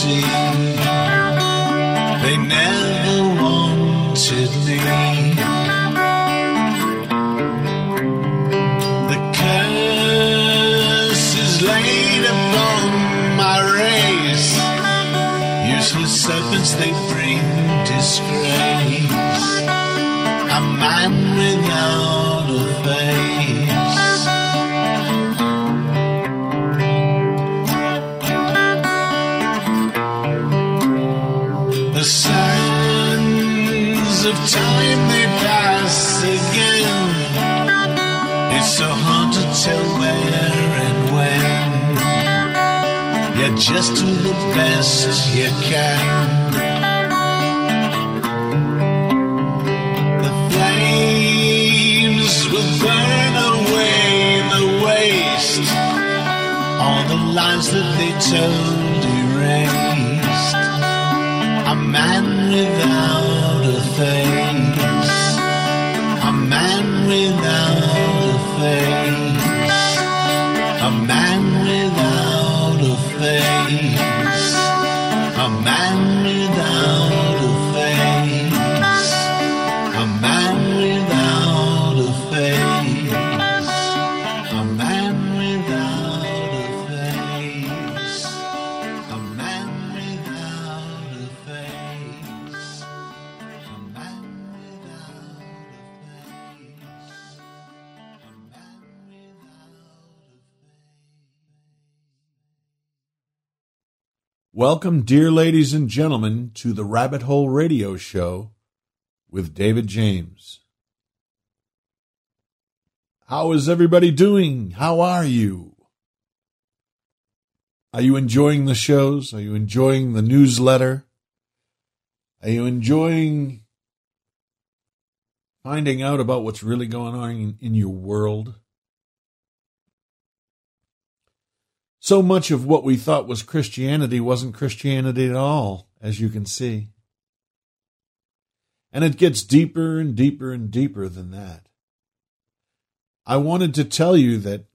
see. They never wanted me. The curse is laid upon my race. Useless serpents, they bring disgrace. A man without a face. The sands of time, they pass again. It's so hard to tell where and when. Yeah, just do the best you can. The flames will burn away the waste. All the lies that they told erased. A man without a face. A man without a face. A man without a face. A man without a face. A man without a face. A man without a face. A man without a face. A man without a face. A man without a Welcome, dear ladies and gentlemen, to the Rabbit Hole Radio Show with David James. How is everybody doing? How are you? Are you enjoying the shows? Are you enjoying the newsletter? Are you enjoying finding out about what's really going on in your world? So much of what we thought was Christianity wasn't Christianity at all, as you can see. And it gets deeper and deeper and deeper than that. I wanted to tell you that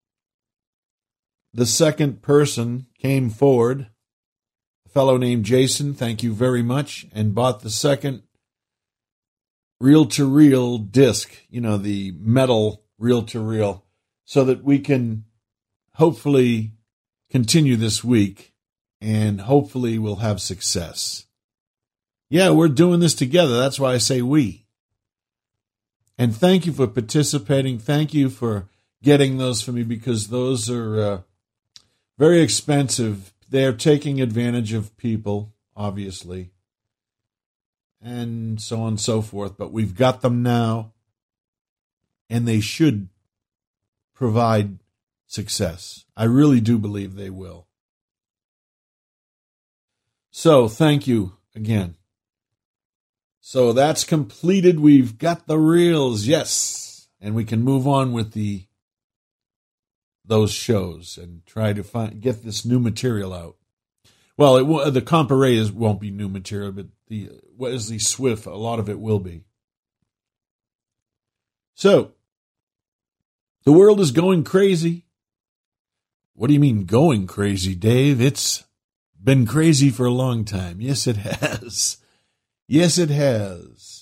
the second person came forward, a fellow named Jason, thank you very much, and bought the second reel-to-reel disc, the metal reel-to-reel, so that we can hopefully continue this week, and hopefully we'll have success. Yeah, we're doing this together. That's why I say we. And thank you for participating. Thank you for getting those for me, because those are very expensive. They're taking advantage of people, obviously, and so on and so forth. But we've got them now, and they should provide success. I really do believe they will. So, thank you again. So that's completed. We've got the reels, yes. And we can move on with those shows and try to get this new material out. Well, the Comparet won't be new material, but the Wesley Swift, a lot of it will be. So, the world is going crazy. What do you mean going crazy, Dave? It's been crazy for a long time. Yes, it has. Yes, it has.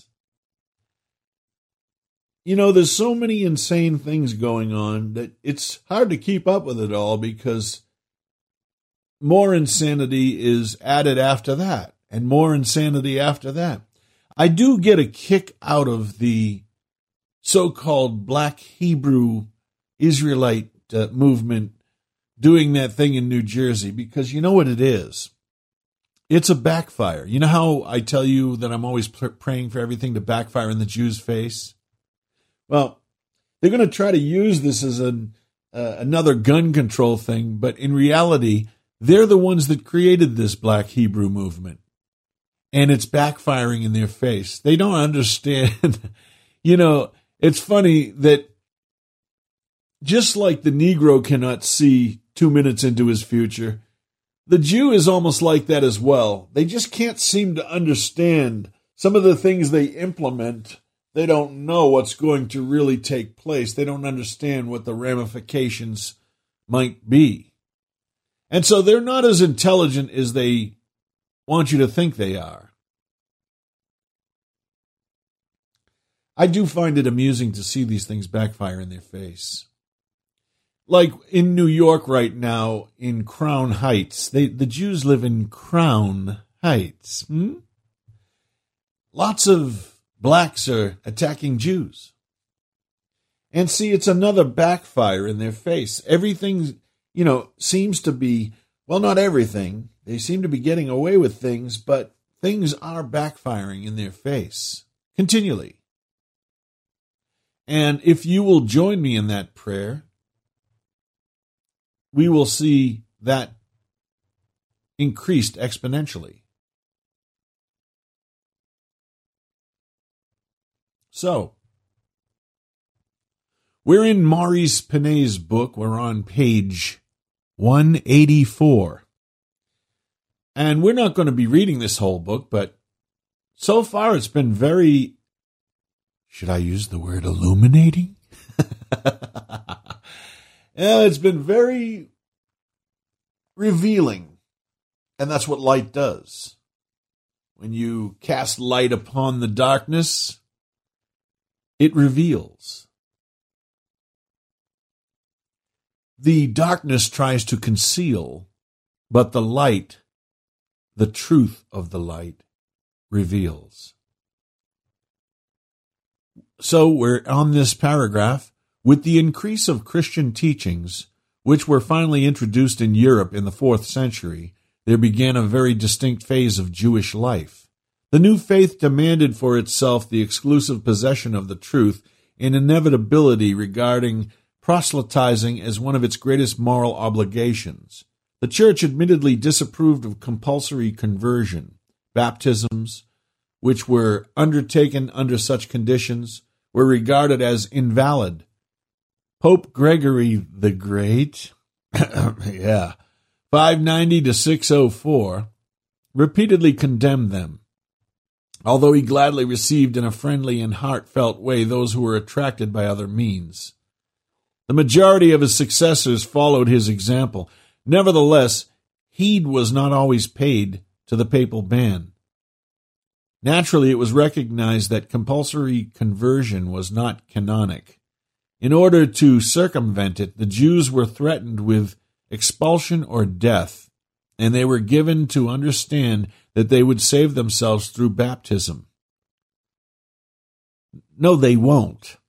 There's so many insane things going on that it's hard to keep up with it all, because more insanity is added after that, and more insanity after that. I do get a kick out of the so-called Black Hebrew Israelite movement doing that thing in New Jersey, because you know what it is? It's a backfire. You know how I tell you that I'm always praying for everything to backfire in the Jews' face? Well, they're going to try to use this as another gun control thing, but in reality, they're the ones that created this Black Hebrew movement, and it's backfiring in their face. They don't understand. It's funny that just like the Negro cannot see 2 minutes into his future, the Jew is almost like that as well. They just can't seem to understand some of the things they implement. They don't know what's going to really take place. They don't understand what the ramifications might be. And so they're not as intelligent as they want you to think they are. I do find it amusing to see these things backfire in their face. Like in New York right now, in Crown Heights. The Jews live in Crown Heights. Lots of blacks are attacking Jews. And see, it's another backfire in their face. Everything, seems to be, well, not everything. They seem to be getting away with things, but things are backfiring in their face continually. And if you will join me in that prayer, we will see that increased exponentially. So, we're in Maurice Pinay's book. We're on page 184. And we're not going to be reading this whole book, but so far it's been very, should I use the word illuminating? It's been very revealing. And that's what light does. When you cast light upon the darkness, it reveals. The darkness tries to conceal, but the light, the truth of the light, reveals. So we're on this paragraph. With the increase of Christian teachings, which were finally introduced in Europe in the 4th century, there began a very distinct phase of Jewish life. The new faith demanded for itself the exclusive possession of the truth and inevitability regarding proselytizing as one of its greatest moral obligations. The Church admittedly disapproved of compulsory conversion. Baptisms, which were undertaken under such conditions, were regarded as invalid. Pope Gregory the Great, 590 to 604, repeatedly condemned them, although he gladly received in a friendly and heartfelt way those who were attracted by other means. The majority of his successors followed his example. Nevertheless, heed was not always paid to the papal ban. Naturally, it was recognized that compulsory conversion was not canonic. In order to circumvent it, the Jews were threatened with expulsion or death, and they were given to understand that they would save themselves through baptism. No, they won't.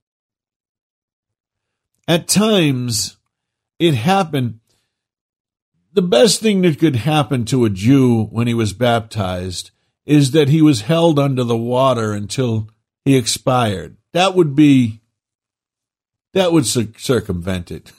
At times, it happened. The best thing that could happen to a Jew when he was baptized is that he was held under the water until he expired. That would circumvent it.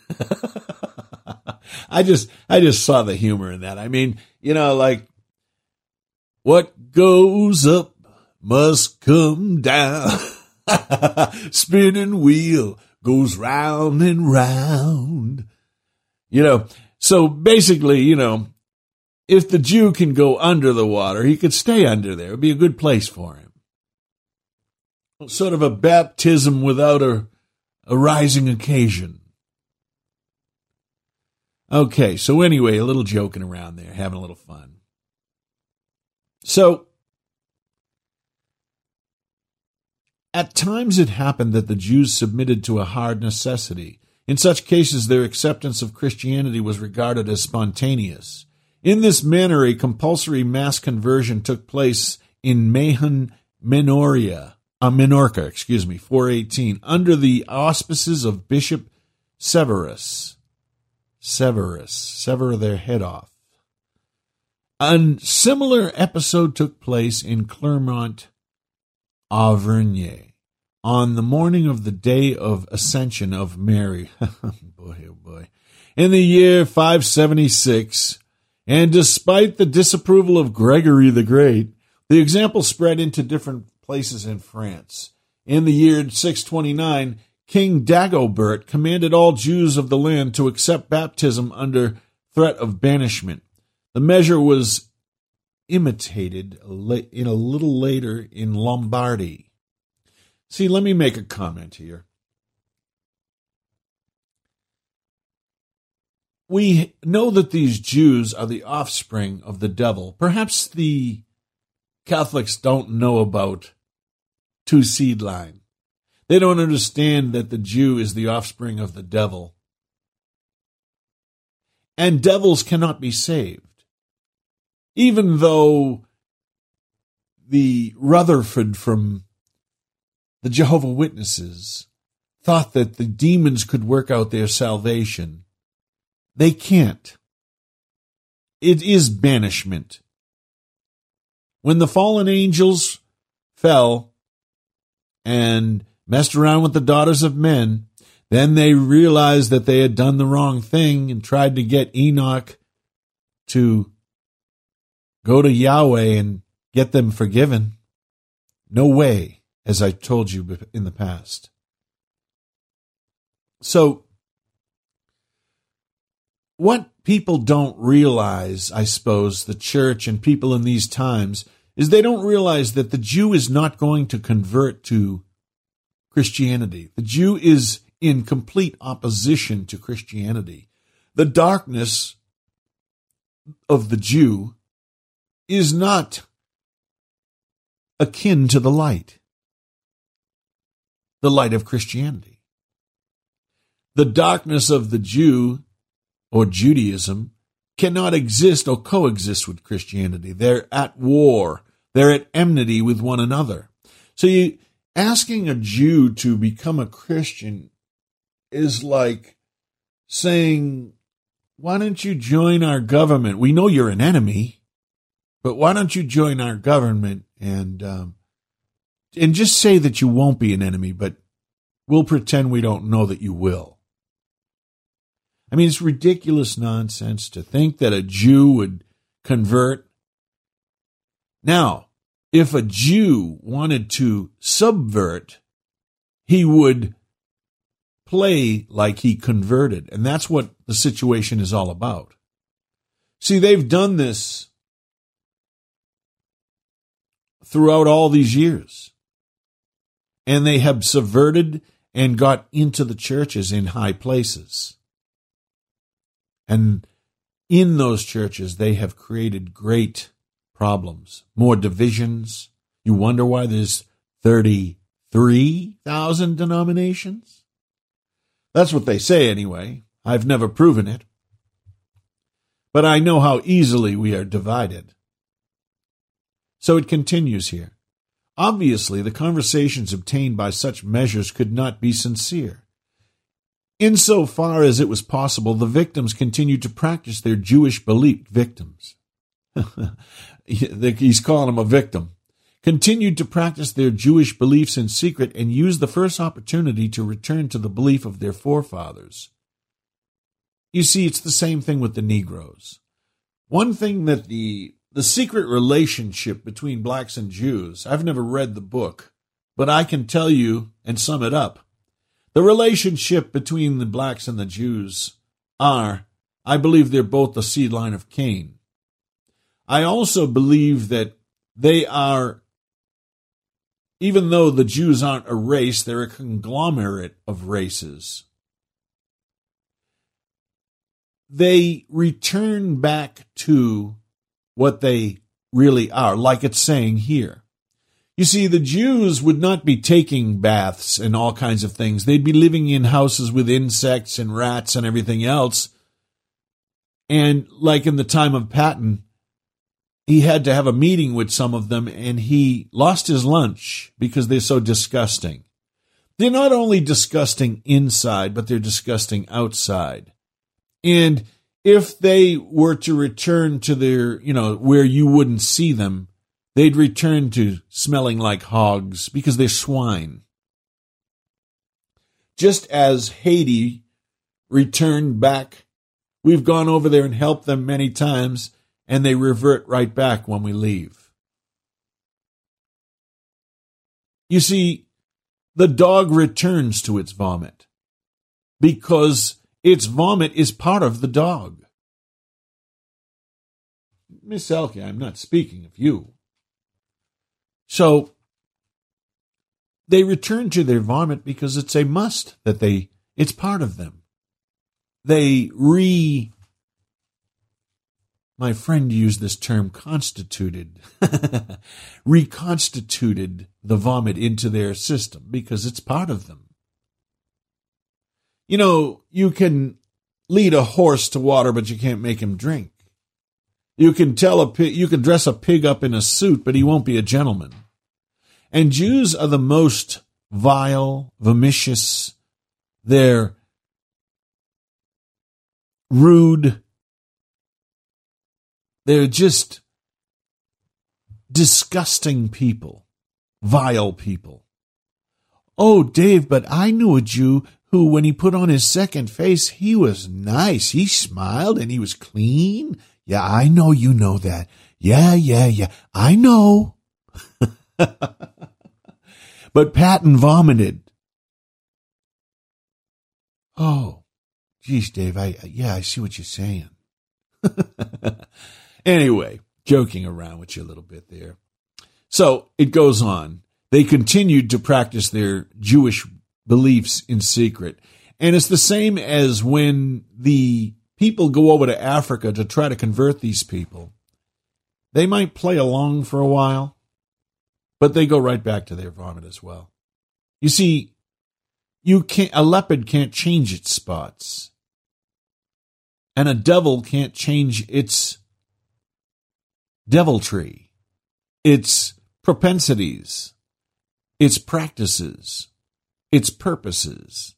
I just saw the humor in that. I mean, like, what goes up must come down. Spinning wheel goes round and round. So basically, if the Jew can go under the water, he could stay under there. It would be a good place for him. Sort of a baptism without a rising occasion. Okay, so anyway, a little joking around there, having a little fun. So, at times it happened that the Jews submitted to a hard necessity. In such cases, their acceptance of Christianity was regarded as spontaneous. In this manner, a compulsory mass conversion took place in Mahon, Minorca, 418, under the auspices of Bishop Severus. Sever their head off. A similar episode took place in Clermont, Auvergne, on the morning of the day of Ascension of Mary. Boy, oh boy. In the year 576, and despite the disapproval of Gregory the Great, the example spread into different places in France. In the year 629, King Dagobert commanded all Jews of the land to accept baptism under threat of banishment. The measure was imitated in a little later in Lombardy. See, let me make a comment here. we know that these Jews are the offspring of the devil. Perhaps the Catholics don't know about two-seed line. They don't understand that the Jew is the offspring of the devil. And devils cannot be saved. Even though the Rutherford from the Jehovah's Witnesses thought that the demons could work out their salvation, they can't. It is banishment. When the fallen angels fell and messed around with the daughters of men, then they realized that they had done the wrong thing and tried to get Enoch to go to Yahweh and get them forgiven. No way, as I told you in the past. So, what people don't realize, I suppose, the church and people in these times, is they don't realize that the Jew is not going to convert to Christianity. The Jew is in complete opposition to Christianity. The darkness of the Jew is not akin to the light of Christianity. The darkness of the Jew or Judaism cannot exist or coexist with Christianity. They're at war. They're at enmity with one another. So asking a Jew to become a Christian is like saying, why don't you join our government? We know you're an enemy, but why don't you join our government and just say that you won't be an enemy, but we'll pretend we don't know that you will. I mean, it's ridiculous nonsense to think that a Jew would convert. Now, if a Jew wanted to subvert, he would play like he converted. And that's what the situation is all about. See, they've done this throughout all these years. And they have subverted and got into the churches in high places. And in those churches, they have created great problems, more divisions. You wonder why there's 33,000 denominations? That's what they say anyway. I've never proven it. But I know how easily we are divided. So it continues here. Obviously, the conversations obtained by such measures could not be sincere. Insofar as it was possible, the victims continued to practice their Jewish belief. Victims. He's calling them a victim. Continued to practice their Jewish beliefs in secret and used the first opportunity to return to the belief of their forefathers. You see, it's the same thing with the Negroes. One thing that the secret relationship between blacks and Jews, I've never read the book, but I can tell you and sum it up. The relationship between the blacks and the Jews I believe they're both the seed line of Cain. I also believe that they are, even though the Jews aren't a race, they're a conglomerate of races. They return back to what they really are, like it's saying here. You see, the Jews would not be taking baths and all kinds of things. They'd be living in houses with insects and rats and everything else. And like in the time of Patton, he had to have a meeting with some of them, and he lost his lunch because they're so disgusting. They're not only disgusting inside, but they're disgusting outside. And if they were to return to their, where you wouldn't see them, they'd return to smelling like hogs because they're swine. Just as Haiti returned back, we've gone over there and helped them many times, and they revert right back when we leave. You see, the dog returns to its vomit because its vomit is part of the dog. Miss Elke, I'm not speaking of you. So, they return to their vomit because it's a must that it's part of them. They my friend used this term reconstituted the vomit into their system because it's part of them. You know, you can lead a horse to water, but you can't make him drink. You can dress a pig up in a suit, but he won't be a gentleman. And Jews are the most vile, vomitious, they're rude, they're just disgusting people, vile people. Oh, Dave, but I knew a Jew who, when he put on his second face, he was nice. He smiled and he was clean. Yeah, I know you know that. Yeah, I know. But Patton vomited. Oh, geez, Dave, I see what you're saying. Anyway, joking around with you a little bit there. So it goes on. They continued to practice their Jewish beliefs in secret. And it's the same as when the people go over to Africa to try to convert these people. They might play along for a while, but they go right back to their vomit as well. You see, a leopard can't change its spots. And a devil can't change its deviltry, its propensities, its practices, its purposes.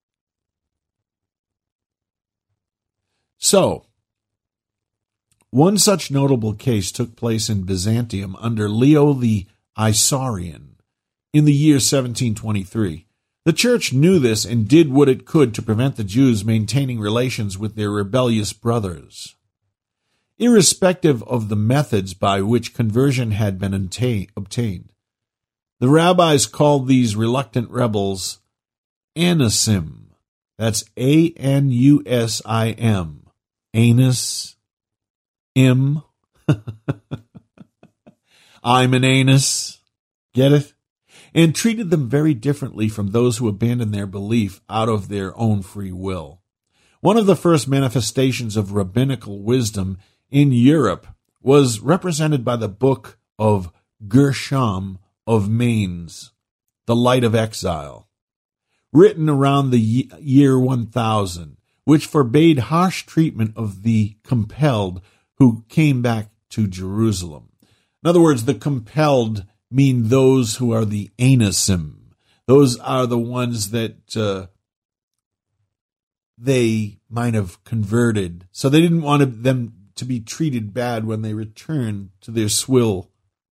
So, one such notable case took place in Byzantium under Leo the Isaurian in the year 1723. The church knew this and did what it could to prevent the Jews maintaining relations with their rebellious brothers. Irrespective of the methods by which conversion had been obtained, the rabbis called these reluctant rebels Anisim. That's A-N-U-S-I-M. Anus. I'm an anus. Get it? And treated them very differently from those who abandoned their belief out of their own free will. One of the first manifestations of rabbinical wisdom in Europe was represented by the book of Gershom of Mainz, The Light of Exile, written around the year 1000, which forbade harsh treatment of the compelled who came back to Jerusalem. In other words, the compelled mean those who are the anisim. Those are the ones that they might have converted. So they didn't want them to be treated bad when they returned to their swill.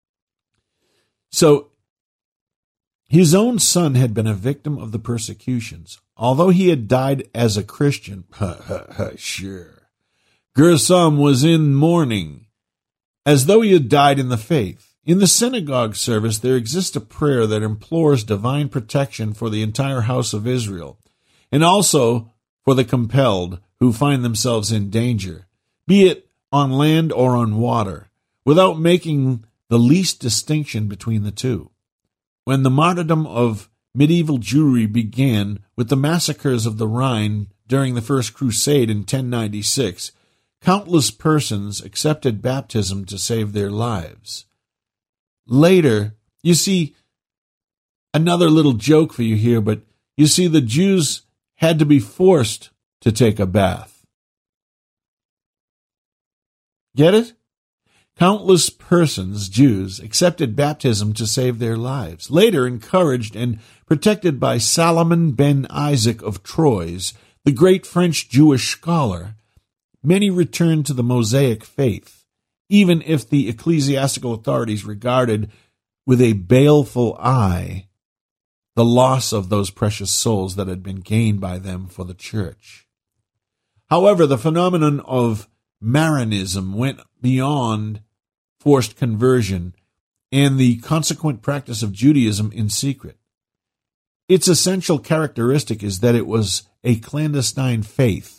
So his own son had been a victim of the persecutions. Although he had died as a Christian, sure, Gershom was in mourning, as though he had died in the faith. In the synagogue service, there exists a prayer that implores divine protection for the entire house of Israel, and also for the compelled who find themselves in danger, be it on land or on water, without making the least distinction between the two. When the martyrdom of medieval Jewry began with the massacres of the Rhine during the First Crusade in 1096, countless persons accepted baptism to save their lives. Later, you see, another little joke for you here, but you see the Jews had to be forced to take a bath. Get it? Countless persons, Jews, accepted baptism to save their lives. Later, encouraged and protected by Salomon ben Isaac of Troyes, the great French Jewish scholar, many returned to the Mosaic faith, even if the ecclesiastical authorities regarded with a baleful eye the loss of those precious souls that had been gained by them for the church. However, the phenomenon of Marianism went beyond forced conversion and the consequent practice of Judaism in secret. Its essential characteristic is that it was a clandestine faith,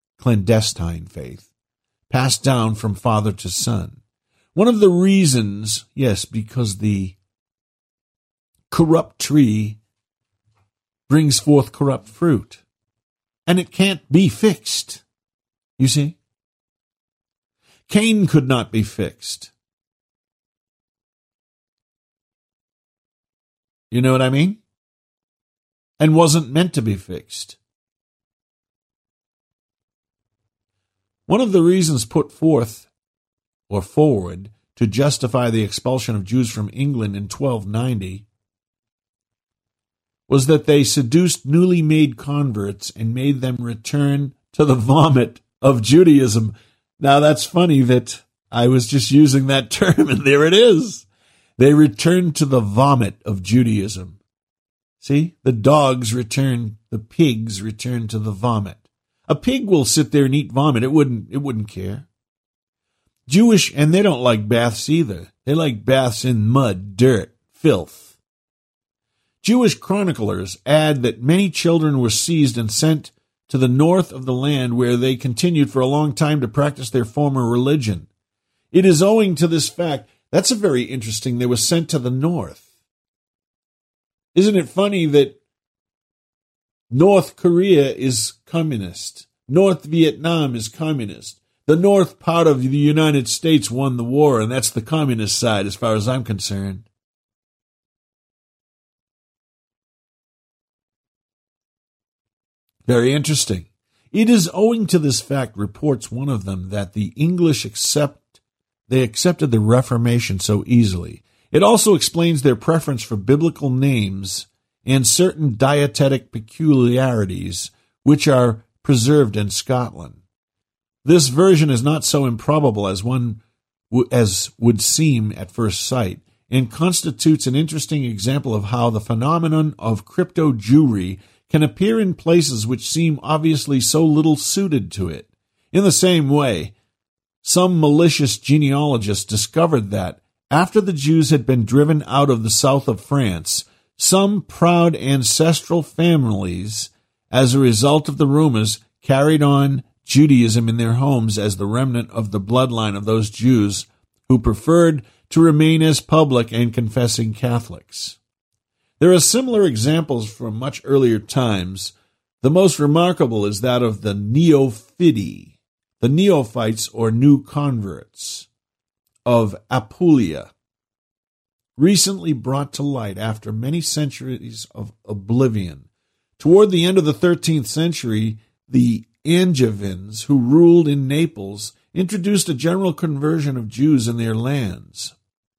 passed down from father to son. One of the reasons, yes, because the corrupt tree brings forth corrupt fruit, and it can't be fixed, you see? Cain could not be fixed. You know what I mean? And wasn't meant to be fixed. One of the reasons put forth or forward to justify the expulsion of Jews from England in 1290 was that they seduced newly made converts and made them return to the vomit of Judaism. Now that's funny that I was just using that term, and there it is. They returned to the vomit of Judaism. See, the dogs return, the pigs return to the vomit. A pig will sit there and eat vomit. It wouldn't care. Jewish, and they don't like baths either. They like baths in mud, dirt, filth. Jewish chroniclers add that many children were seized and sent to the north of the land, where they continued for a long time to practice their former religion. It is owing to this fact. That's a very interesting. They were sent to the north. Isn't it funny that North Korea is communist? North Vietnam is communist. The north part of the United States won the war, and that's the communist side as far as I'm concerned. Very interesting. It is owing to this fact, reports one of them, that the English accepted the Reformation so easily. It also explains their preference for biblical names and certain dietetic peculiarities which are preserved in Scotland. This version is not so improbable as would seem at first sight, and constitutes an interesting example of how the phenomenon of crypto-Jewry can appear in places which seem obviously so little suited to it. In the same way, some malicious genealogists discovered that, after the Jews had been driven out of the south of France, some proud ancestral families, as a result of the rumors, carried on Judaism in their homes as the remnant of the bloodline of those Jews who preferred to remain as public and confessing Catholics. There are similar examples from much earlier times. The most remarkable is that of the Neophyti, the neophytes or new converts of Apulia, recently brought to light after many centuries of oblivion. Toward the end of the 13th century, the Angevins, who ruled in Naples, introduced a general conversion of Jews in their lands.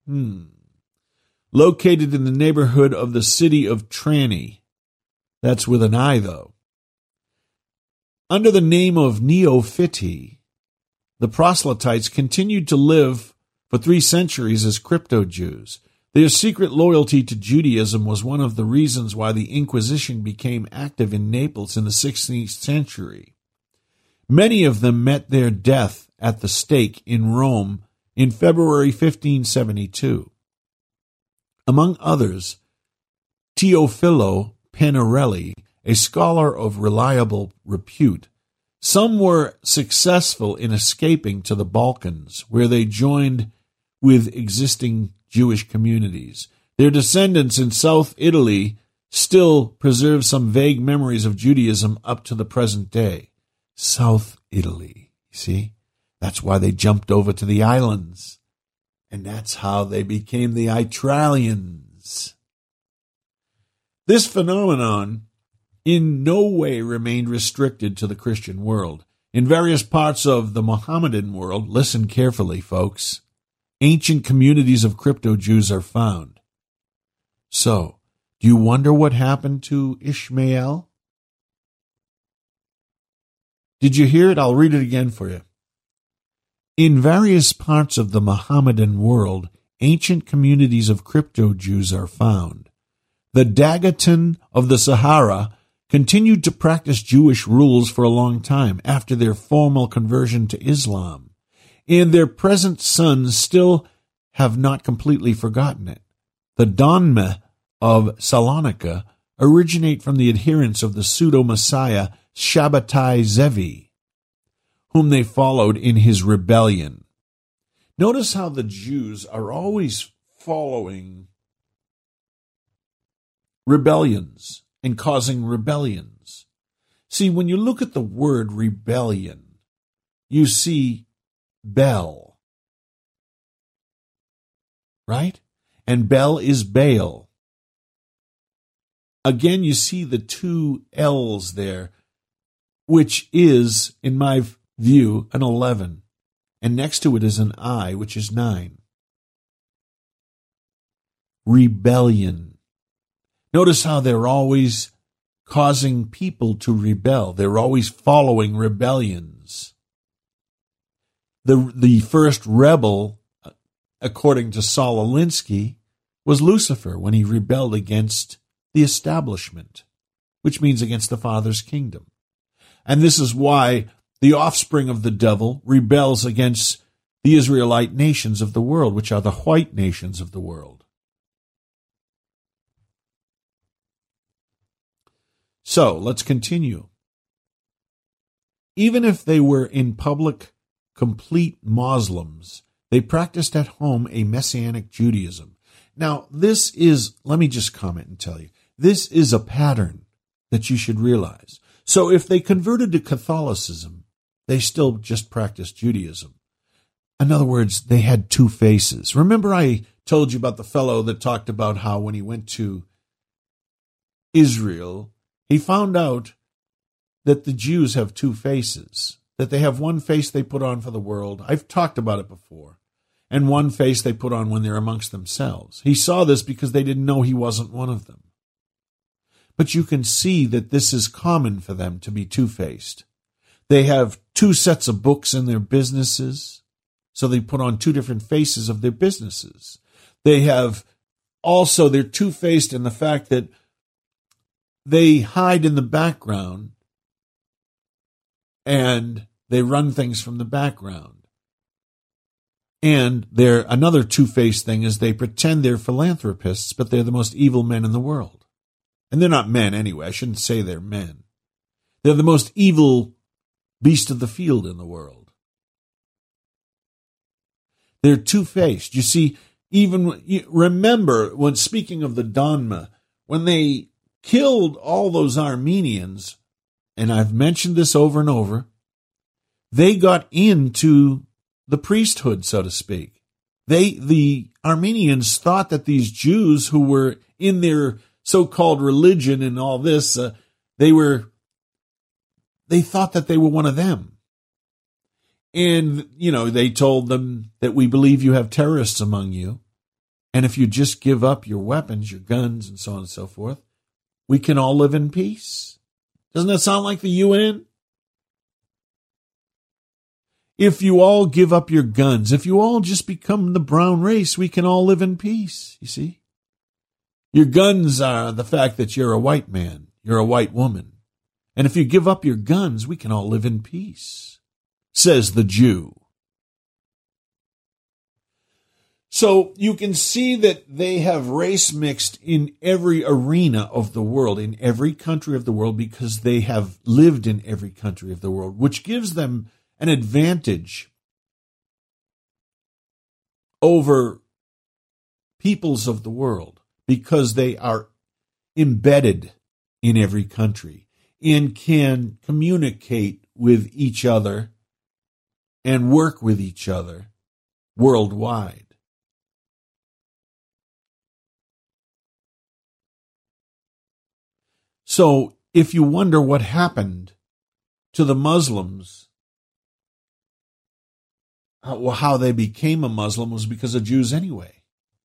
Located in the neighborhood of the city of Trani. That's with an I, though. Under the name of Neophyti, the proselytes continued to live for 3 centuries as crypto-Jews. Their secret loyalty to Judaism was one of the reasons why the Inquisition became active in Naples in the 16th century. Many of them met their death at the stake in Rome in February 1572. Among others, Teofilo Panarelli, a scholar of reliable repute. Some were successful in escaping to the Balkans, where they joined with existing Jewish communities. Their descendants in South Italy still preserve some vague memories of Judaism up to the present day. South Italy, you see? That's why they jumped over to the islands. And that's how they became the Itralians. This phenomenon in no way remained restricted to the Christian world. In various parts of the Mohammedan world, listen carefully, folks, ancient communities of crypto-Jews are found. So, do you wonder what happened to Ishmael? Did you hear it? I'll read it again for you. In various parts of the Mohammedan world, ancient communities of crypto-Jews are found. The Daguetan of the Sahara continued to practice Jewish rules for a long time after their formal conversion to Islam, and their present sons still have not completely forgotten it. The Donme of Salonika originate from the adherents of the pseudo-Messiah Shabbatai Zevi, whom they followed in his rebellion. Notice how the Jews are always following rebellions and causing rebellions. See, when you look at the word rebellion, you see Bel. Right? And Bel is Baal. Again, you see the two L's there, which is, in my view, an 11. And next to it is an I, which is 9. Rebellion. Notice how they're always causing people to rebel. They're always following rebellions. The first rebel, according to Saul Alinsky, was Lucifer when he rebelled against the establishment, which means against the Father's kingdom. And this is why the offspring of the devil rebels against the Israelite nations of the world, which are the white nations of the world. So, let's continue. Even if they were in public complete Muslims, they practiced at home a Messianic Judaism. Now, this is, let me just comment and tell you, this is a pattern that you should realize. So if they converted to Catholicism, they still just practiced Judaism. In other words, they had two faces. Remember I told you about the fellow that talked about how when he went to Israel, he found out that the Jews have two faces, that they have one face they put on for the world. I've talked about it before. And one face they put on when they're amongst themselves. He saw this because they didn't know he wasn't one of them. But you can see that this is common for them to be two-faced. They have two sets of books in their businesses, so they put on two different faces of their businesses. They have also, they're two-faced in the fact that they hide in the background and they run things from the background. And another two-faced thing is they pretend they're philanthropists, but they're the most evil men in the world. And they're not men anyway. I shouldn't say they're men. They're the most evil beast of the field in the world. They're two-faced. You see, remember, when speaking of the Donma, when they killed all those Armenians, and I've mentioned this over and over, they got into the priesthood, so to speak. The Armenians thought that these Jews who were in their so-called religion and all this, they thought that they were one of them. And, they told them that we believe you have terrorists among you. And if you just give up your weapons, your guns, and so on and so forth, we can all live in peace. Doesn't that sound like the UN? If you all give up your guns, if you all just become the brown race, we can all live in peace, you see? Your guns are the fact that you're a white man, you're a white woman. And if you give up your guns, we can all live in peace, says the Jew. So you can see that they have race mixed in every arena of the world, in every country of the world, because they have lived in every country of the world, which gives them an advantage over peoples of the world, because they are embedded in every country and can communicate with each other and work with each other worldwide. So if you wonder what happened to the Muslims, how they became a Muslim was because of Jews anyway.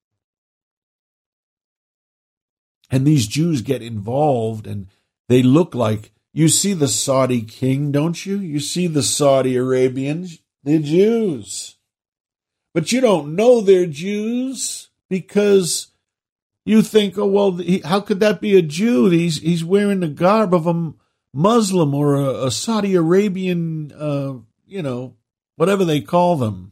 And these Jews get involved and they look like, you see the Saudi king, don't you? You see the Saudi Arabians, they're Jews. But you don't know they're Jews because you think, oh, well, how could that be a Jew? He's wearing the garb of a Muslim or a Saudi Arabian, whatever they call them.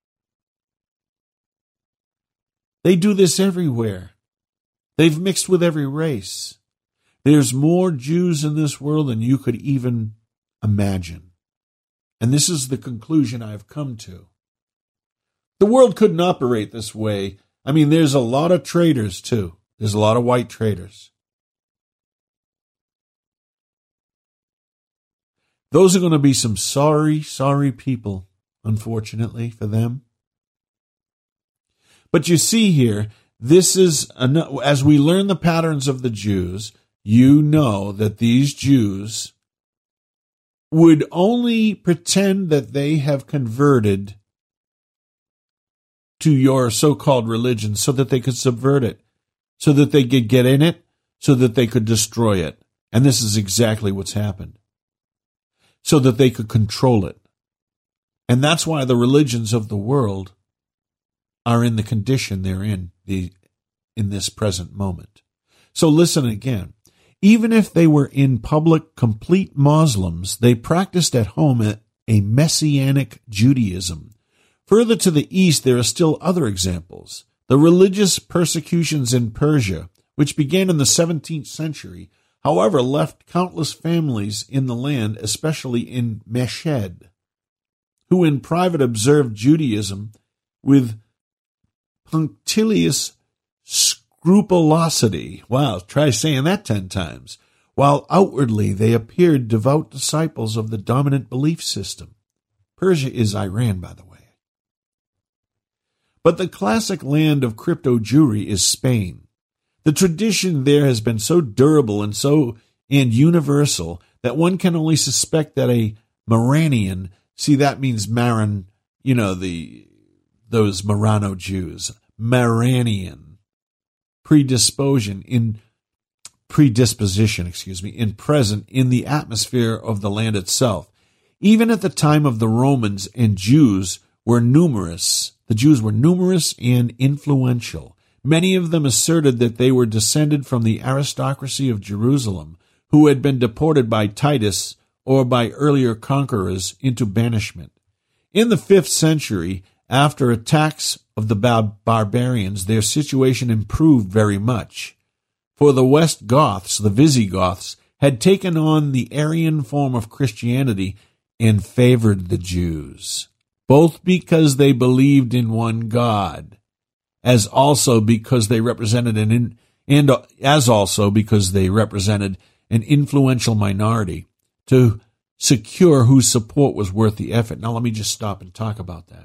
They do this everywhere. They've mixed with every race. There's more Jews in this world than you could even imagine. And this is the conclusion I've come to. The world couldn't operate this way. I mean, there's a lot of traitors, too. There's a lot of white traitors. Those are going to be some sorry, sorry people unfortunately for them. But you see here, this is, as we learn the patterns of the Jews, you know that these Jews would only pretend that they have converted to your so-called religion so that they could subvert it, so that they could get in it, so that they could destroy it. And this is exactly what's happened. So that they could control it. And that's why the religions of the world are in the condition they're in this present moment. So listen again. Even if they were in public complete Muslims, they practiced at home a Messianic Judaism. Further to the east, there are still other examples. The religious persecutions in Persia, which began in the 17th century, however, left countless families in the land, especially in Meshed, who in private observed Judaism with punctilious scrupulosity. Wow, try saying that 10 times. While outwardly they appeared devout disciples of the dominant belief system. Persia is Iran, by the way. But the classic land of crypto-Jewry is Spain. The tradition there has been so durable and universal that one can only suspect that a Maranian, see that means Maran, those Marano Jews, Maranian predisposition in present in the atmosphere of the land itself. Even at the time of the Romans and Jews were numerous, the Jews were numerous and influential. Many of them asserted that they were descended from the aristocracy of Jerusalem, who had been deported by Titus or by earlier conquerors into banishment. In the 5th century, after attacks of the barbarians, their situation improved very much. For the West Goths, the Visigoths, had taken on the Arian form of Christianity and favored the Jews, both because they believed in one God, as also because they represented an influential minority to secure whose support was worth the effort. Now let me just stop and talk about that.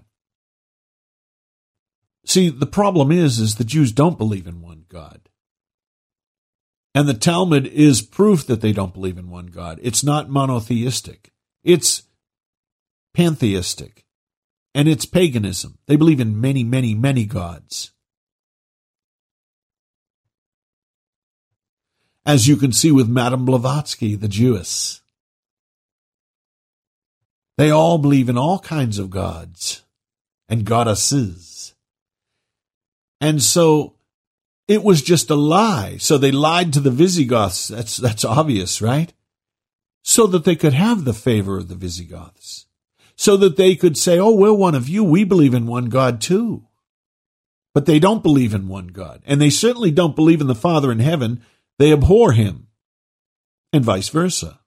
See, the problem is the Jews don't believe in one God. And the Talmud is proof that they don't believe in one God. It's not monotheistic. It's pantheistic. And it's paganism. They believe in many, many, many gods. As you can see with Madame Blavatsky, the Jewess. They all believe in all kinds of gods and goddesses. And so it was just a lie. So they lied to the Visigoths. That's obvious, right? So that they could have the favor of the Visigoths. So that they could say, oh, we're one of you. We believe in one God too. But they don't believe in one God. And they certainly don't believe in the Father in heaven. They abhor him. And vice versa.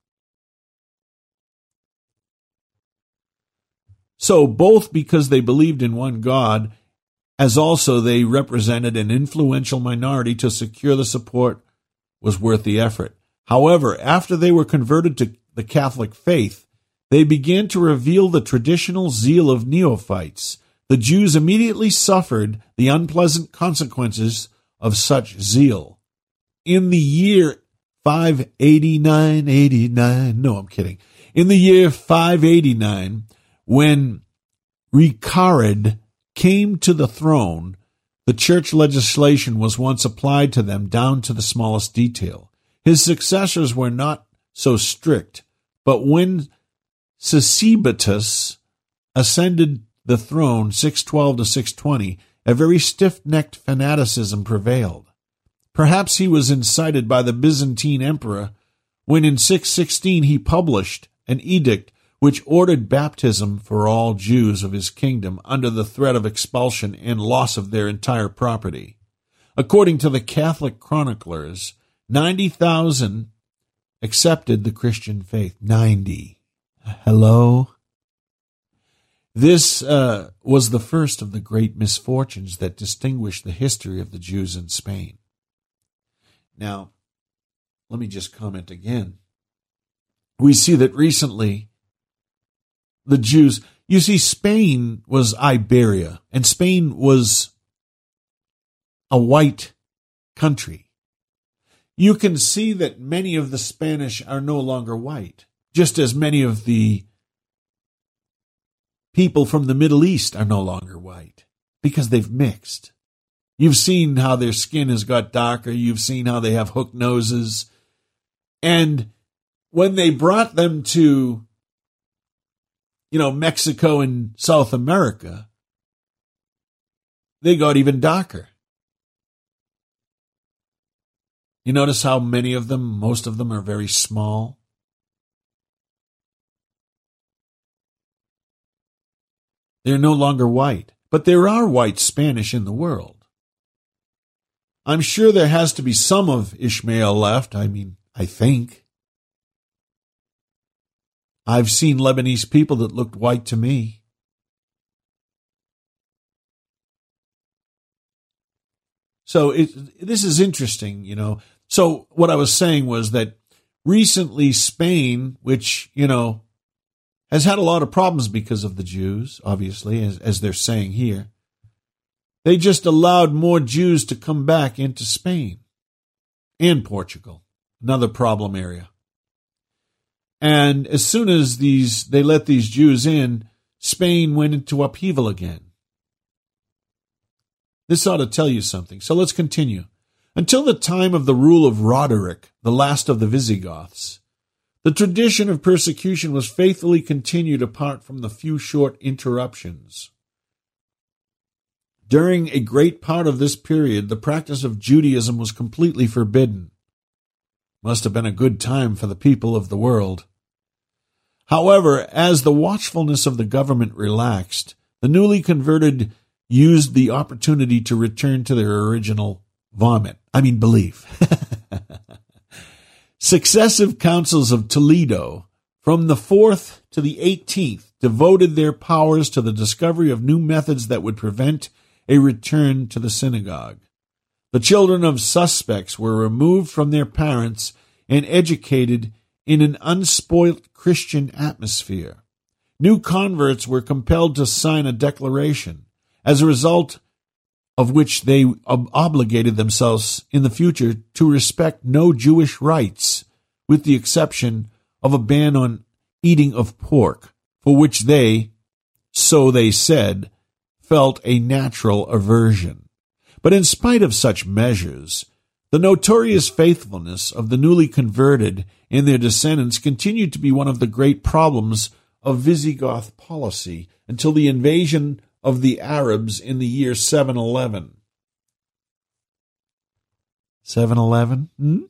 So both because they believed in one God, as also they represented an influential minority to secure the support was worth the effort. However, after they were converted to the Catholic faith, they began to reveal the traditional zeal of neophytes. The Jews immediately suffered the unpleasant consequences of such zeal. In the year 589, when Recared came to the throne, the church legislation was once applied to them down to the smallest detail. His successors were not so strict, but when Sisebatus ascended the throne 612 to 620, a very stiff-necked fanaticism prevailed. Perhaps he was incited by the Byzantine emperor when in 616 he published an edict which ordered baptism for all Jews of his kingdom under the threat of expulsion and loss of their entire property. According to the Catholic chroniclers, 90,000 accepted the Christian faith. 90. Hello? This was the first of the great misfortunes that distinguished the history of the Jews in Spain. Now, let me just comment again. We see that recently the Jews, You see, Spain was Iberia, and Spain was a white country. You can see that many of the Spanish are no longer white, just as many of the people from the Middle East are no longer white, because they've mixed. You've seen how their skin has got darker. You've seen how they have hooked noses. And when they brought them to, Mexico and South America, they got even darker. You notice how many of them, most of them, are very small? They're no longer white, but there are white Spanish in the world. I'm sure there has to be some of Ishmael left. I think. I've seen Lebanese people that looked white to me. So this is interesting, So what I was saying was that recently Spain, which, has had a lot of problems because of the Jews, obviously, as they're saying here, they just allowed more Jews to come back into Spain and Portugal, another problem area. And as soon as they let these Jews in, Spain went into upheaval again. This ought to tell you something. So let's continue. Until the time of the rule of Roderick, the last of the Visigoths, the tradition of persecution was faithfully continued apart from the few short interruptions. During a great part of this period, the practice of Judaism was completely forbidden. Must have been a good time for the people of the world. However, as the watchfulness of the government relaxed, the newly converted used the opportunity to return to their original belief. Successive councils of Toledo, from the 4th to the 18th, devoted their powers to the discovery of new methods that would prevent a return to the synagogue. The children of suspects were removed from their parents and educated in an unspoilt Christian atmosphere. New converts were compelled to sign a declaration, as a result of which they obligated themselves in the future to respect no Jewish rites, with the exception of a ban on eating of pork, for which they, so they said, felt a natural aversion. But in spite of such measures, the notorious faithfulness of the newly converted and their descendants continued to be one of the great problems of Visigoth policy until the invasion of the Arabs in the year 711. 711?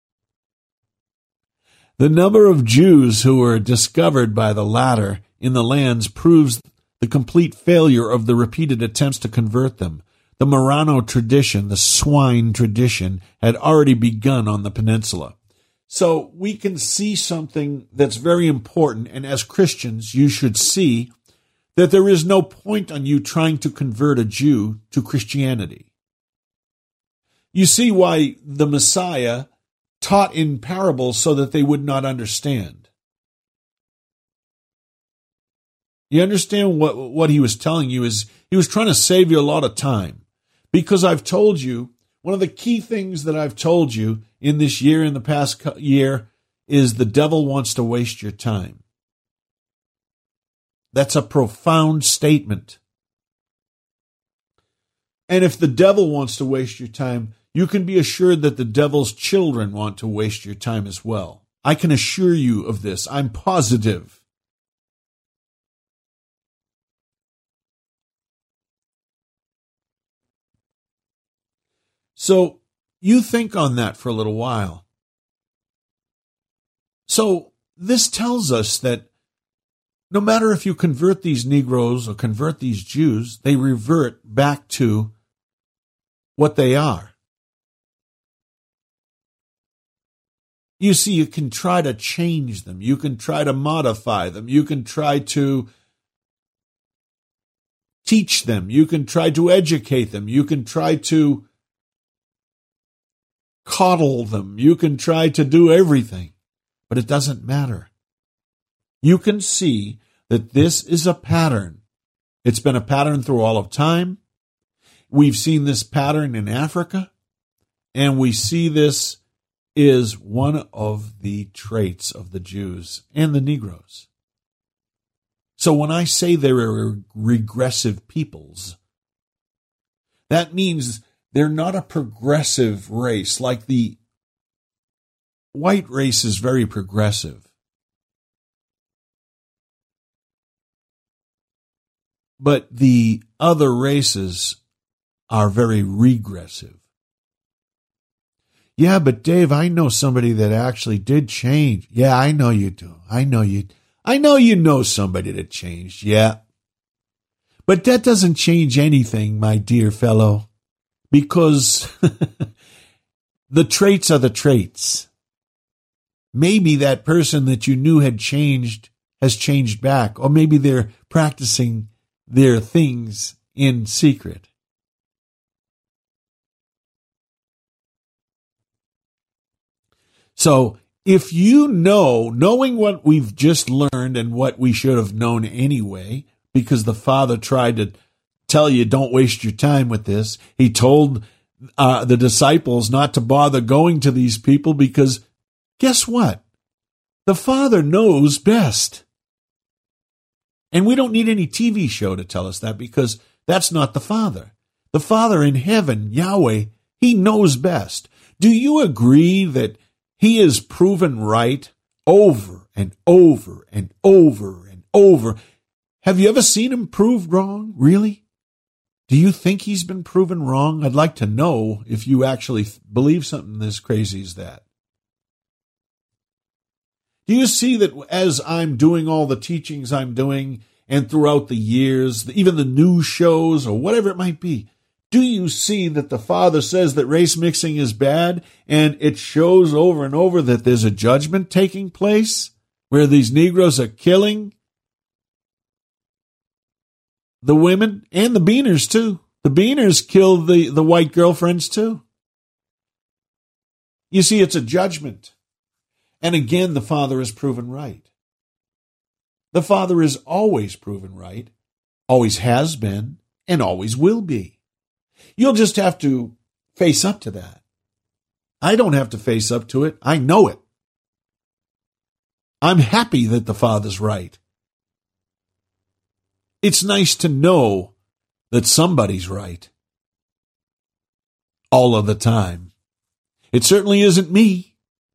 The number of Jews who were discovered by the latter in the lands proves the complete failure of the repeated attempts to convert them. The Marrano tradition, the swine tradition, had already begun on the peninsula. So we can see something that's very important, and as Christians, you should see that there is no point on you trying to convert a Jew to Christianity. You see why the Messiah taught in parables so that they would not understand. You understand what he was telling you is he was trying to save you a lot of time. Because I've told you, one of the key things that I've told you in this year, in the past year, is the devil wants to waste your time. That's a profound statement. And if the devil wants to waste your time, you can be assured that the devil's children want to waste your time as well. I can assure you of this. I'm positive. So you think on that for a little while. So this tells us that no matter if you convert these Negroes or convert these Jews, they revert back to what they are. You see, you can try to change them. You can try to modify them. You can try to teach them. You can try to educate them. You can try to coddle them. You can try to do everything, but it doesn't matter. You can see that this is a pattern. It's been a pattern through all of time. We've seen this pattern in Africa, and we see this is one of the traits of the Jews and the Negroes. So when I say there are regressive peoples, that means they're not a progressive race. Like the white race is very progressive. But the other races are very regressive. Yeah, but Dave, I know somebody that actually did change. Yeah, I know you do. I know you know somebody that changed. Yeah. But that doesn't change anything, my dear fellow, because the traits are the traits. Maybe that person that you knew had changed has changed back, or maybe they're practicing their things in secret. So if you knowing what we've just learned and what we should have known anyway, because the Father tried to tell you, don't waste your time with this. He told the disciples not to bother going to these people because guess what? The Father knows best. And we don't need any TV show to tell us that because that's not the Father. The Father in heaven, Yahweh, He knows best. Do you agree that He is proven right over and over and over and over? Have you ever seen Him proved wrong? Really? Do you think He's been proven wrong? I'd like to know if you actually believe something as crazy as that. Do you see that as I'm doing all the teachings I'm doing and throughout the years, even the news shows or whatever it might be, do you see that the Father says that race mixing is bad and it shows over and over that there's a judgment taking place where these Negroes are killing the women and the Beaners too? The Beaners kill the white girlfriends too. You see, it's a judgment. And again, the Father is proven right. The Father is always proven right, always has been, and always will be. You'll just have to face up to that. I don't have to face up to it. I know it. I'm happy that the Father's right. It's nice to know that somebody's right all of the time. It certainly isn't me.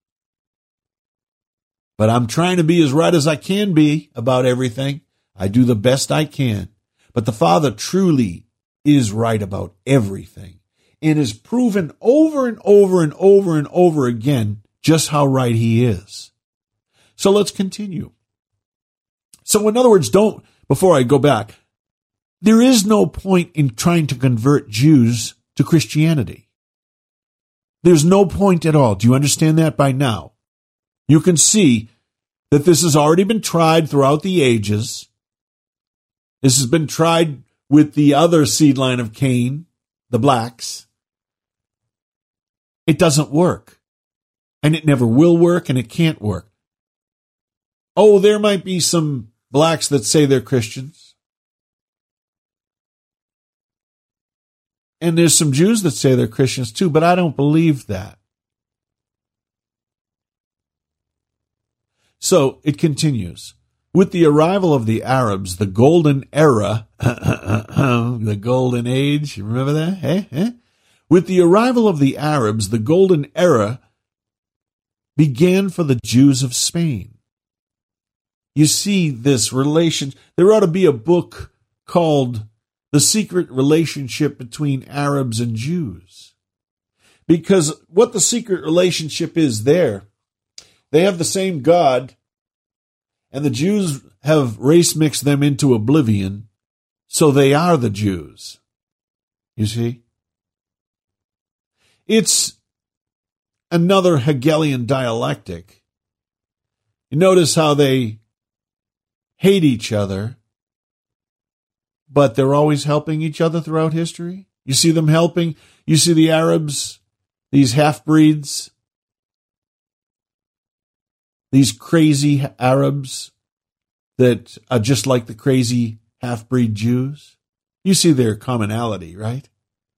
But I'm trying to be as right as I can be about everything. I do the best I can. But the Father truly is right about everything and is proven over and over and over and over again just how right He is. So let's continue. So in other words, before I go back, there is no point in trying to convert Jews to Christianity. There's no point at all. Do you understand that by now? You can see that this has already been tried throughout the ages. This has been tried with the other seed line of Cain, the blacks. It doesn't work. And it never will work, and it can't work. Oh, there might be some blacks that say they're Christians. And there's some Jews that say they're Christians too, but I don't believe that. So it continues. With the arrival of the Arabs, the golden era, the golden age, you remember that? With the arrival of the Arabs, the golden era began for the Jews of Spain. You see this relation. There ought to be a book called The Secret Relationship Between Arabs and Jews. Because what the secret relationship is there, they have the same God, and the Jews have race mixed them into oblivion, so they are the Jews. You see? It's another Hegelian dialectic. You notice how they hate each other, but they're always helping each other throughout history. You see them helping. You see the Arabs, these half-breeds, these crazy Arabs that are just like the crazy half-breed Jews? You see their commonality, right?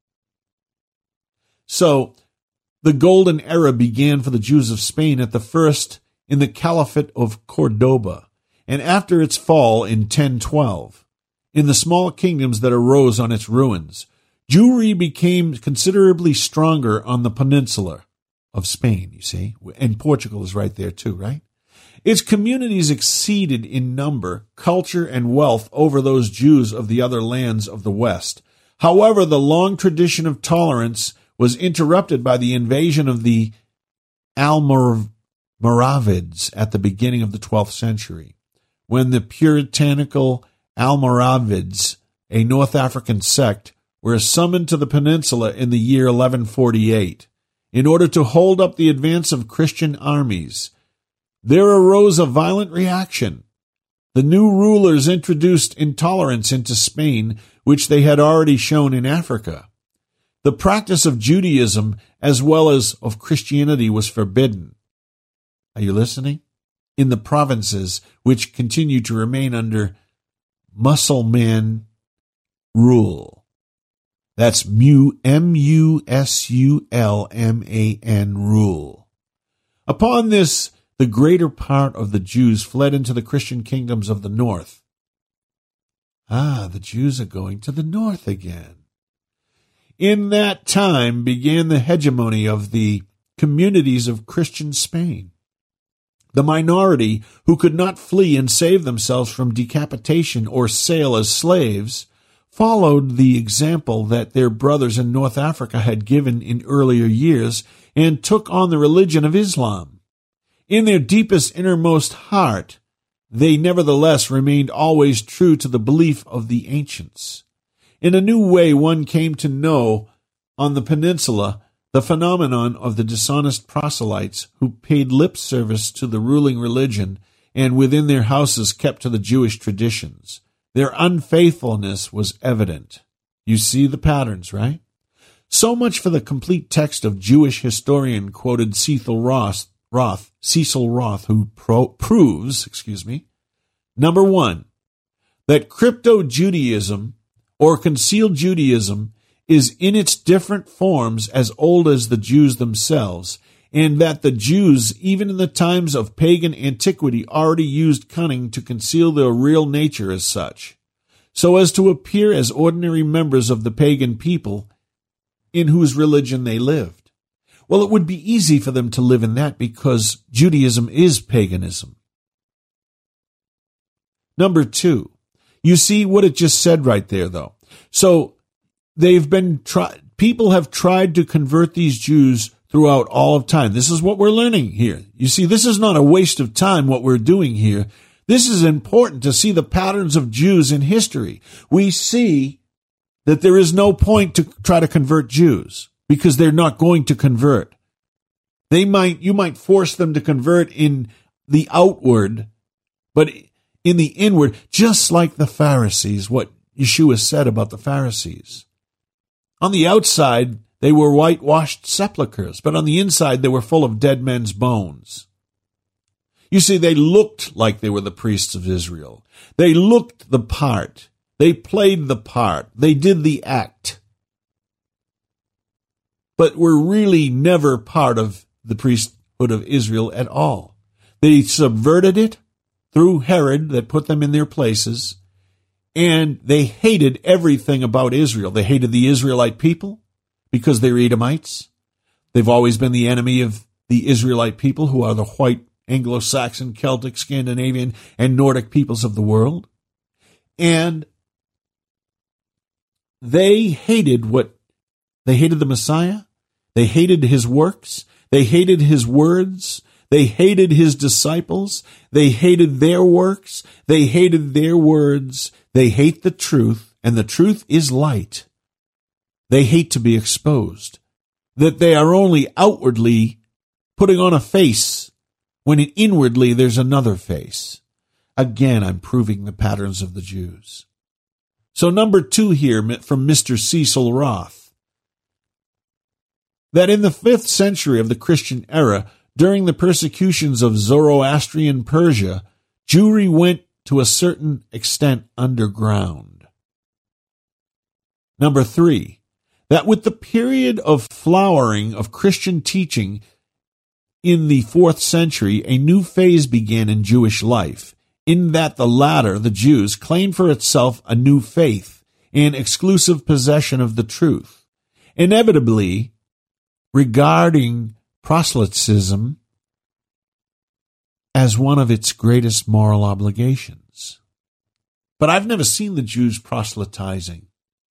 So, the golden era began for the Jews of Spain at the first in the Caliphate of Cordoba, and after its fall in 1012, in the small kingdoms that arose on its ruins, Jewry became considerably stronger on the peninsula of Spain, you see, and Portugal is right there too, right? Its communities exceeded in number, culture, and wealth over those Jews of the other lands of the West. However, the long tradition of tolerance was interrupted by the invasion of the Almoravids at the beginning of the 12th century, when the puritanical Almoravids, a North African sect, were summoned to the peninsula in the year 1148 in order to hold up the advance of Christian armies. There arose a violent reaction. The new rulers introduced intolerance into Spain, which they had already shown in Africa. The practice of Judaism as well as of Christianity was forbidden. Are you listening? In the provinces which continue to remain under Mussulman rule. That's M-U-S-U-L-M-A-N rule. Upon this, the greater part of the Jews fled into the Christian kingdoms of the north. The Jews are going to the north again. In that time began the hegemony of the communities of Christian Spain. The minority who could not flee and save themselves from decapitation or sale as slaves followed the example that their brothers in North Africa had given in earlier years and took on the religion of Islam. In their deepest innermost heart, they nevertheless remained always true to the belief of the ancients. In a new way, one came to know on the peninsula the phenomenon of the dishonest proselytes who paid lip service to the ruling religion and within their houses kept to the Jewish traditions. Their unfaithfulness was evident. You see the patterns, right? So much for the complete text of Jewish historian quoted Cecil Roth, who proves, number one, that crypto-Judaism or concealed Judaism is in its different forms as old as the Jews themselves, and that the Jews, even in the times of pagan antiquity, already used cunning to conceal their real nature as such, so as to appear as ordinary members of the pagan people in whose religion they lived. Well, it would be easy for them to live in that because Judaism is paganism. Number two, you see what it just said right there, though. So people have tried to convert these Jews throughout all of time. This is what we're learning here. You see, this is not a waste of time what we're doing here. This is important to see the patterns of Jews in history. We see that there is no point to try to convert Jews because they're not going to convert. You might force them to convert in the outward, but in the inward, just like the Pharisees, what Yeshua said about the Pharisees. On the outside, they were whitewashed sepulchres, but on the inside, they were full of dead men's bones. You see, they looked like they were the priests of Israel. They looked the part. They played the part. They did the act. But were really never part of the priesthood of Israel at all. They subverted it through Herod that put them in their places, and they hated everything about Israel. They hated the Israelite people because they're Edomites. They've always been the enemy of the Israelite people, who are the white Anglo-Saxon, Celtic, Scandinavian, and Nordic peoples of the world. And they hated the Messiah. They hated his works. They hated his words. They hated his disciples. They hated their works. They hated their words. They hate the truth, and the truth is light. They hate to be exposed, that they are only outwardly putting on a face when inwardly there's another face. Again, I'm proving the patterns of the Jews. So number two here from Mr. Cecil Roth, that in the 5th century of the Christian era, during the persecutions of Zoroastrian Persia, Jewry went to a certain extent underground. Number 3, that with the period of flowering of Christian teaching in the 4th century, a new phase began in Jewish life, in that the latter, the Jews, claimed for itself a new faith and exclusive possession of the truth, inevitably regarding proselytism as one of its greatest moral obligations. But I've never seen the Jews proselytizing.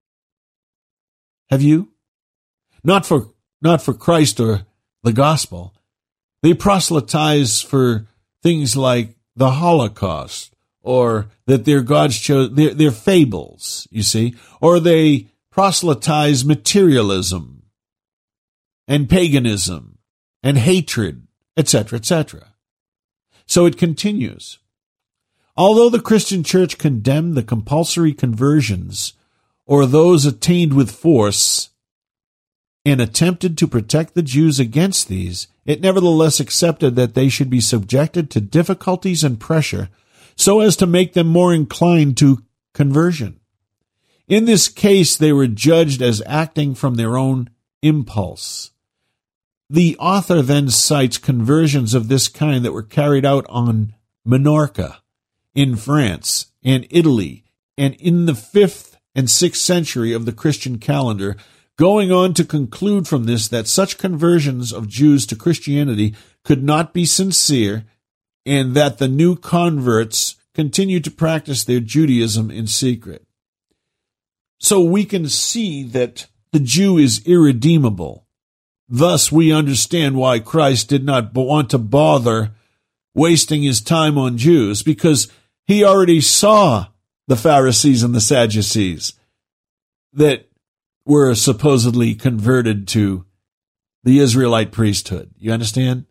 Have you? Not for Christ or the gospel. They proselytize for things like the Holocaust, or that their gods chose their fables, you see, or they proselytize materialism and paganism and hatred, etc., etc. So it continues. Although the Christian church condemned the compulsory conversions or those attained with force and attempted to protect the Jews against these, it nevertheless accepted that they should be subjected to difficulties and pressure so as to make them more inclined to conversion. In this case, they were judged as acting from their own impulse. The author then cites conversions of this kind that were carried out on Minorca, in France, and Italy, and in the 5th and 6th century of the Christian calendar, going on to conclude from this that such conversions of Jews to Christianity could not be sincere, and that the new converts continued to practice their Judaism in secret. So we can see that the Jew is irredeemable. Thus, we understand why Christ did not want to bother wasting his time on Jews, because he already saw the Pharisees and the Sadducees that were supposedly converted to the Israelite priesthood. You understand?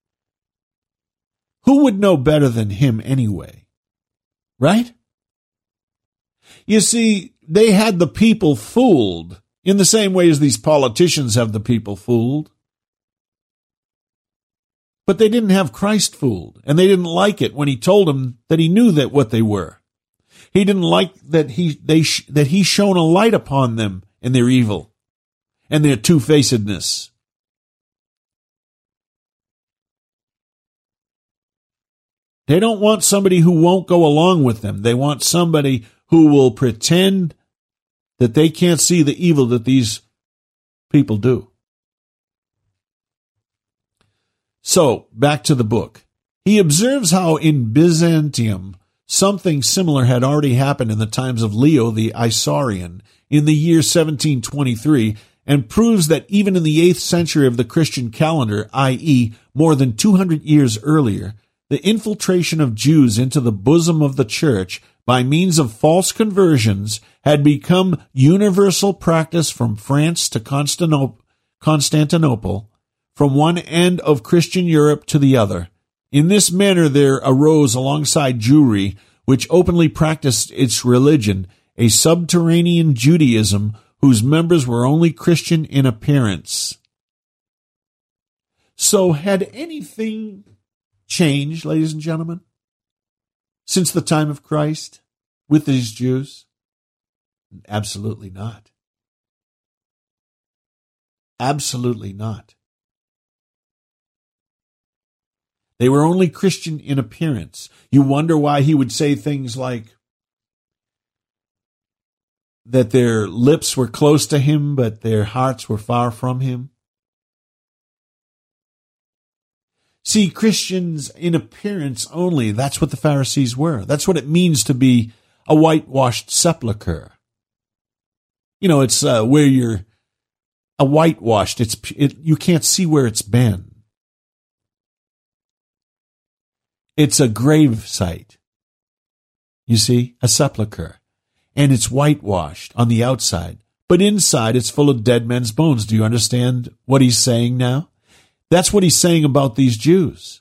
Who would know better than him anyway? Right? You see, they had the people fooled in the same way as these politicians have the people fooled. But they didn't have Christ fooled, and they didn't like it when he told them that he knew that what they were. He didn't like that he shone a light upon them and their evil and their two-facedness. They don't want somebody who won't go along with them. They want somebody who will pretend that they can't see the evil that these people do. So, back to the book. He observes how in Byzantium something similar had already happened in the times of Leo the Isaurian in the year 1723, and proves that even in the 8th century of the Christian calendar, i.e., more than 200 years earlier, the infiltration of Jews into the bosom of the church by means of false conversions had become universal practice from France to Constantinople, from one end of Christian Europe to the other. In this manner there arose alongside Jewry, which openly practiced its religion, a subterranean Judaism whose members were only Christian in appearance. So had anything changed, ladies and gentlemen, since the time of Christ with these Jews? Absolutely not. Absolutely not. They were only Christian in appearance. You wonder why he would say things like that their lips were close to him, but their hearts were far from him. See, Christians in appearance only, that's what the Pharisees were. That's what it means to be a whitewashed sepulcher. You know, it's where you're a whitewashed, you can't see where it's been. It's a grave site. You see, a sepulcher. And it's whitewashed on the outside. But inside, it's full of dead men's bones. Do you understand what he's saying now? That's what he's saying about these Jews.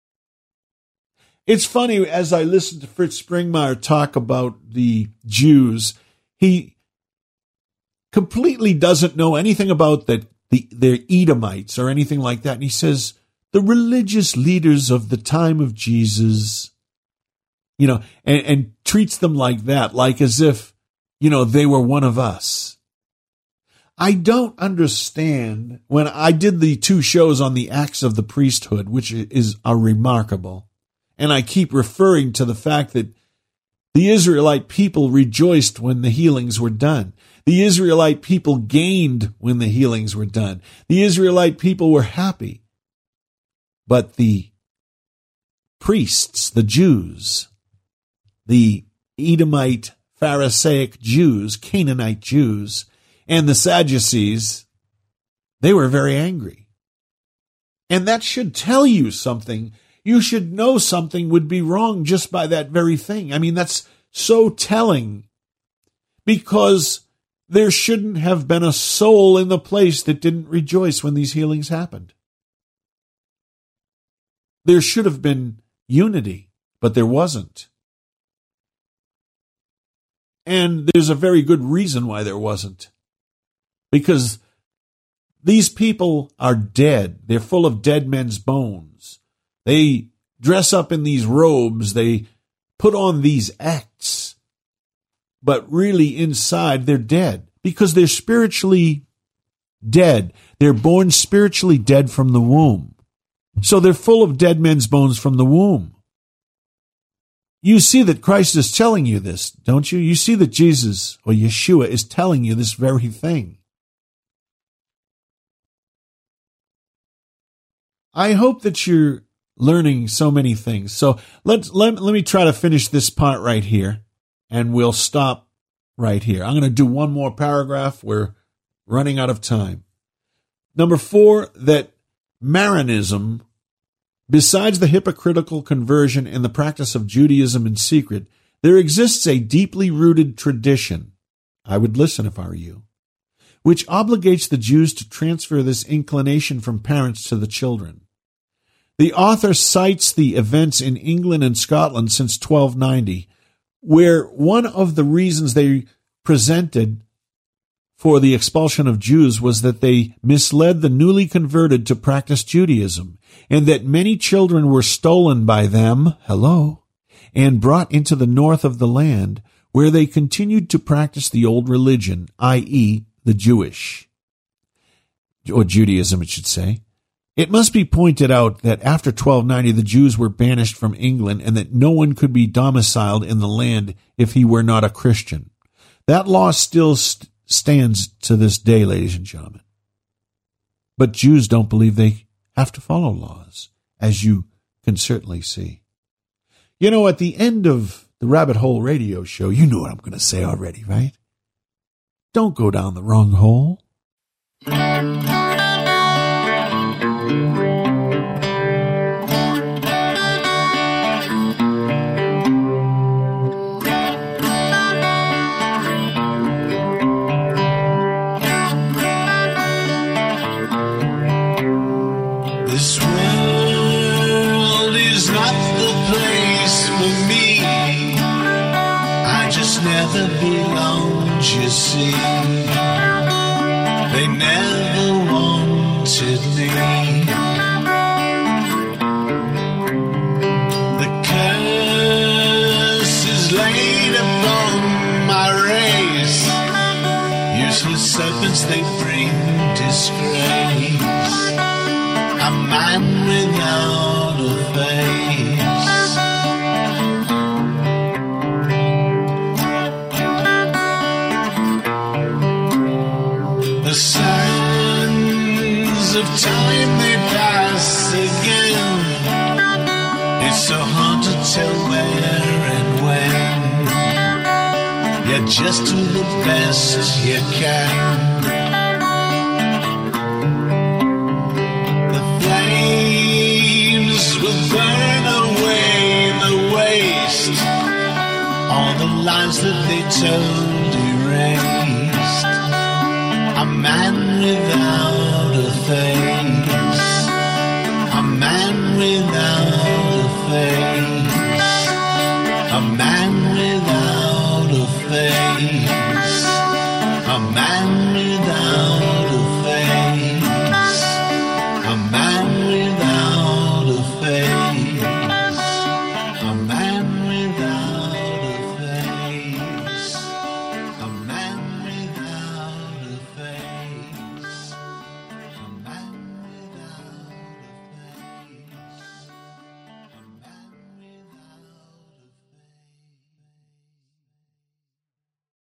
It's funny, as I listen to Fritz Springmeier talk about the Jews, he completely doesn't know anything about their Edomites or anything like that. And he says, the religious leaders of the time of Jesus, and treats them like that, like as if, they were one of us. I don't understand. When I did the 2 shows on the acts of the priesthood, which are remarkable, and I keep referring to the fact that the Israelite people rejoiced when the healings were done. The Israelite people gained when the healings were done. The Israelite people were happy. But the priests, the Jews, the Edomite, Pharisaic Jews, Canaanite Jews, and the Sadducees, they were very angry. And that should tell you something. You should know something would be wrong just by that very thing. I mean, that's so telling, because there shouldn't have been a soul in the place that didn't rejoice when these healings happened. There should have been unity, but there wasn't. And there's a very good reason why there wasn't. Because these people are dead. They're full of dead men's bones. They dress up in these robes. They put on these acts. But really inside, they're dead because they're spiritually dead. They're born spiritually dead from the womb. So they're full of dead men's bones from the womb. You see that Christ is telling you this, don't you? You see that Jesus, or Yeshua, is telling you this very thing. I hope that you're learning so many things. So let me try to finish this part right here, and we'll stop right here. I'm going to do one more paragraph. We're running out of time. Number 4, that Marianism, besides the hypocritical conversion and the practice of Judaism in secret, there exists a deeply rooted tradition. I would listen if I were you, which obligates the Jews to transfer this inclination from parents to the children. The author cites the events in England and Scotland since 1290, where one of the reasons they presented for the expulsion of Jews was that they misled the newly converted to practice Judaism, and that many children were stolen by them, and brought into the north of the land, where they continued to practice the old religion, i.e., the Jewish, or Judaism, it should say. It must be pointed out that after 1290, the Jews were banished from England, and that no one could be domiciled in the land if he were not a Christian. That law still stands to this day, ladies and gentlemen. But Jews don't believe they have to follow laws, as you can certainly see. You know, at the end of the Rabbit Hole Radio Show, you know what I'm going to say already, right? Don't go down the wrong hole. This world is not the place for me. I just never belonged, you see. They never wanted me. The curse is laid upon my race. Useless serpents, they bring disgrace. A man without a face. The sands of time, they pass again. It's so hard to tell where and when. Yet just do the best you can. Will burn away the waste. All the lies that they told erased. A man without a face. A man without a face. A man without a face. A man